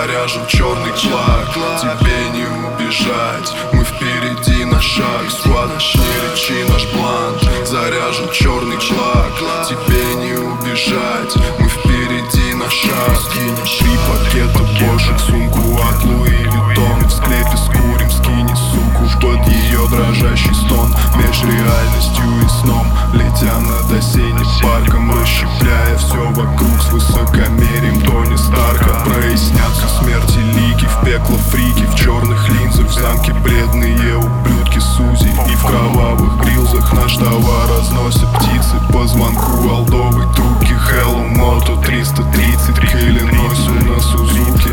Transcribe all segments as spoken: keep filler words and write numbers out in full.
заряжен черный флаг. Тебе не убежать, мы впереди на шаг. Сквад, не речи наш блант, заряжен черный флаг. Тебе не убежать, мы впереди на шаг. Скинем три пакета бошек, сумку от Луи Виттон. В склепе скурим, скини суку под ее дрожащий стон. Меж реальностью и сном, летя над осенним парком, расщепляя все вокруг с высокомерием Тони Старка. Прояснятся смерти лики, в пекло фрики, в черных линзах, в замке бледные ублюдки Сузи. И в кровавых грилзах наш товар разносят птицы по звонку олдовой трубки. Hello Moto триста тридцать к Иллинойсу на Сузуки.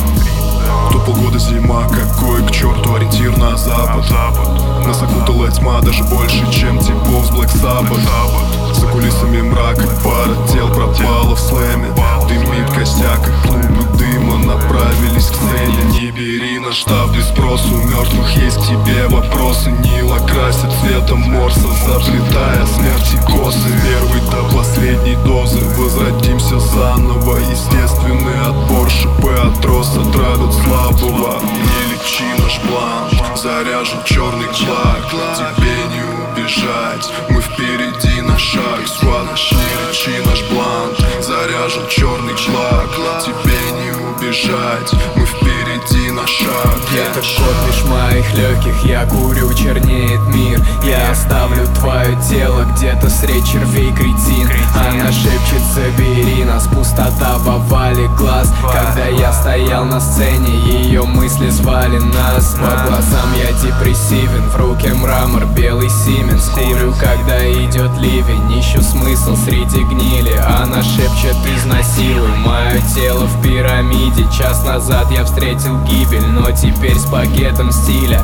То полгода зима, какой к черту ориентир на запад. Нас окутала тьма даже больше, чем типов с Black Sabbath. За кулисами мрака пара тел пропала в слэме. Дымит костяк и клубы дыма направились к цели. Не бери на штаб без спросу, мертвых есть к тебе вопросы. Нил окрасит цветом морса, заплетая смерти косы. Первой до последней дозы возродимся заново. Естественный отбор, шипы от роста травят слабого. Не лечи наш блант, заряжен черный флаг. Тебе не убежать, мы впереди на шаг. Сквад, не лечи наш блант, заряжен черный флаг. Тебе не убежать, мы впереди на шаг. Это кот меж моих легких, я курю, чернеет мир. Я оставлю твое тело где-то средь червей, кретин. Она шепчет, забери нас, пустота в овале глаз. Когда я стоял на сцене, ее мысли звали нас. По глазам я депрессивен, в руке мрамор, белый сименс. Курю, когда идет ливень, ищу смысл среди гнили. Она шепчет, изнасилуй мое тело в пирамиде. Час назад я встретил гибель, но теперь с пакетом стиля.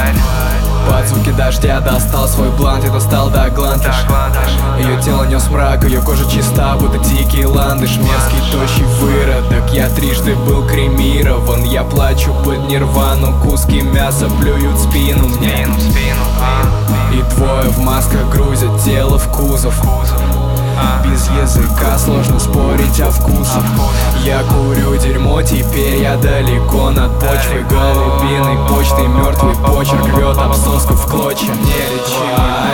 Под звуки дождя достал свой блант и достал до глантыш. Ее тело нес мрак, ее кожа чиста, будто дикий ландыш. Мерзкий, тощий выродок, я трижды был кремирован. Я плачу под нирвану, куски мяса плюют в спину мне. И двое в масках грузят тело в кузов. Без языка сложно спорить о вкусах. Я курю дерьмо, теперь я далеко над почвой. Голубиной почтой мертвый почерк рвет обсоску в клочья. Не лечи